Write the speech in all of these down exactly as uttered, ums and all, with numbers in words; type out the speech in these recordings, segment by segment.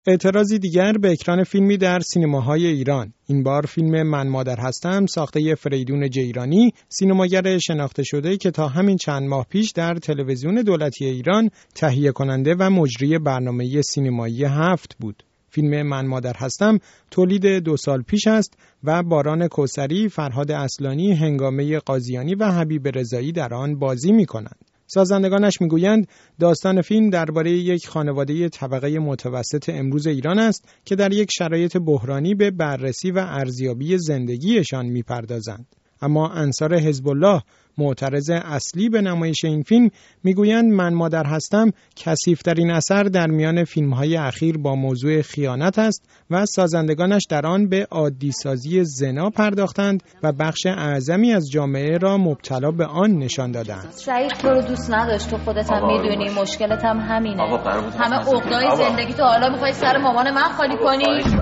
اعتراضی دیگر به اکران فیلمی در سینماهای ایران. این بار فیلم من مادر هستم ساخته فریدون جیرانی، سینماگر شناخته شده که تا همین چند ماه پیش در تلویزیون دولتی ایران تهیه کننده و مجری برنامه سینمایی هفت بود. فیلم من مادر هستم تولید دو سال پیش است و باران کوثری، فرهاد اصلانی، هنگامه قاضیانی و حبیب رضایی در آن بازی می‌کنند. سازندگانش میگویند داستان فیلم درباره یک خانواده طبقه متوسط امروز ایران است که در یک شرایط بحرانی به بررسی و ارزیابی زندگیشان میپردازند. اما انصار حزب الله، معترض اصلی به نمایش این فیلم، میگویند من مادر هستم کثیف‌ترین اثر در میان فیلم‌های اخیر با موضوع خیانت است و سازندگانش در آن به عادی‌سازی زنا پرداختند و بخش اعظمی از جامعه را مبتلا به آن نشان دادند. شاید تو رو دوست نداشت، تو خودت هم میدونی، مشکلت هم همینه. همه عقده‌های زندگی تو حالا می‌خوای سر مامان من خالی کنی؟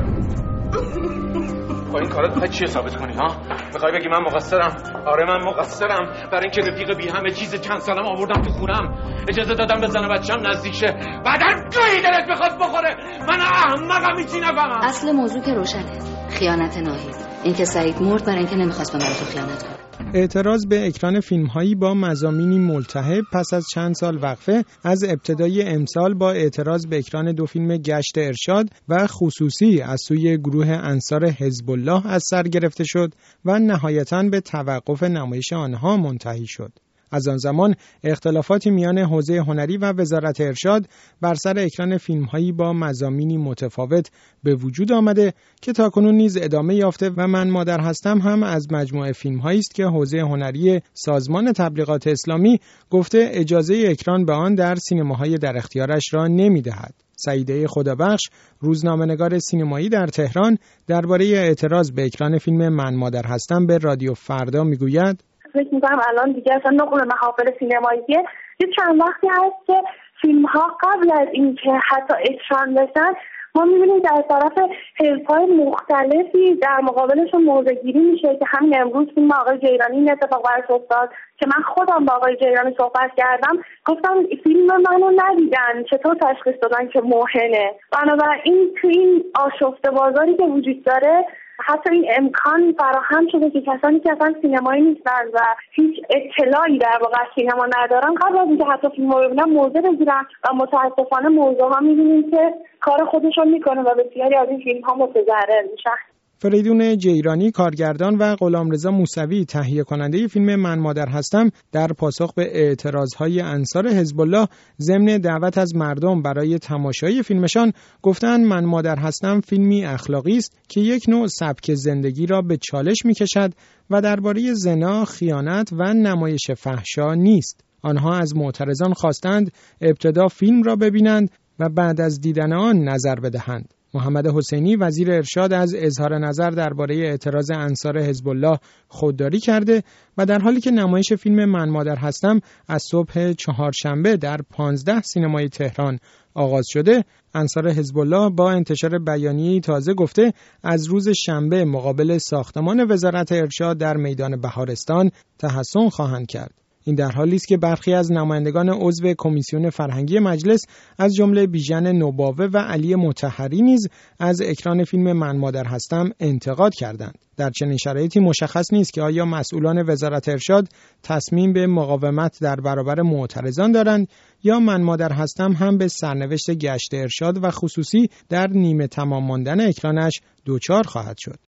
با این کارات میخوای چی ثابت کنی ها؟ میخوای بگی من مقصرم؟ آره من مقصرم، برای اینکه رفیق بی همه چیز چند سالم آوردم تو خونم، اجازه دادم به زن بچه‌م نزدیک شه، بعدم گاهی دلت بخواد بخوره. من احمقم هیچی نفهمم. اصل موضوع که روشنه، خیانت ناهید. اینکه سعید مرد برای اینکه نمیخواست به من تو خیانت کنه. اعتراض به اکران فیلم‌هایی با مضامینی ملتهب پس از چند سال وقفه از ابتدای امسال با اعتراض به اکران دو فیلم گشت ارشاد و خصوصی از سوی گروه انصار حزب الله از سر گرفته شد و نهایتاً به توقف نمایش آنها منتهی شد. از آن زمان اختلافاتی میان حوزه هنری و وزارت ارشاد بر سر اکران فیلم‌هایی با مضامینی متفاوت به وجود آمده که تاکنون نیز ادامه یافته و من مادر هستم هم از مجموعه فیلم‌هایی است که حوزه هنری سازمان تبلیغات اسلامی گفته اجازه اکران به آن در سینماهای در اختیارش را نمی‌دهد. سعیده خدابخش، روزنامه‌نگار سینمایی در تهران، درباره اعتراض به اکران فیلم من مادر هستم به رادیو فردا میگوید: فکر می‌کنم الان دیگه اصلا نقل محافل سینماییه. یه چند وقتی هست که فیلم‌ها قبل از اینکه حتی اکران بشن ما می‌بینیم در طرف حزب‌های مختلفی در مقابلشون موضع‌گیری میشه که همین امروز فیلم آقای جیرانی این اتفاق براش افتاد که من خودم با آقای جیرانی صحبت کردم، گفتم فیلم منو ندیدن، چطور تشخیص دادن که موهنه. بنابراین تو این آشفته بازاری که وجود داره حتی این امکان فراهم شده که کسانی که اصلا سینمایی نیستن و هیچ اطلاعی در واقع سینما ندارن قبل از اینکه حتی فیلم رو ببینن موضع بگیرن و متاسفانه موضوع ها می‌بینیم که کار خودشون میکنه و بسیاری از این فیلم ها متضرر میشن. فریدون جیرانی، کارگردان، و غلامرضا موسوی، تهیه کننده فیلم من مادر هستم، در پاسخ به اعتراضهای انصار حزب الله ضمن دعوت از مردم برای تماشای فیلمشان گفتند من مادر هستم فیلمی اخلاقی است که یک نوع سبک زندگی را به چالش می‌کشد و درباره زنا، خیانت و نمایش فحشا نیست. آنها از معترضان خواستند ابتدا فیلم را ببینند و بعد از دیدن آن نظر بدهند. محمد حسینی، وزیر ارشاد، از اظهار نظر درباره اعتراض انصار حزب الله خودداری کرده و در حالی که نمایش فیلم من مادر هستم از صبح چهارشنبه در پانزده سینمای تهران آغاز شده، انصار حزب الله با انتشار بیانیه‌ای تازه گفته از روز شنبه مقابل ساختمان وزارت ارشاد در میدان بهارستان تحسن خواهند کرد. این در حالی است که برخی از نمایندگان عضو کمیسیون فرهنگی مجلس از جمله بیژن نوباوه و علی مطهری نیز از اکران فیلم من مادر هستم انتقاد کردند. در چنین شرایطی مشخص نیست که آیا مسئولان وزارت ارشاد تصمیم به مقاومت در برابر معترضان دارند یا من مادر هستم هم به سرنوشت گشت ارشاد و خصوصی در نیمه تمام ماندن اکرانش دوچار خواهد شد.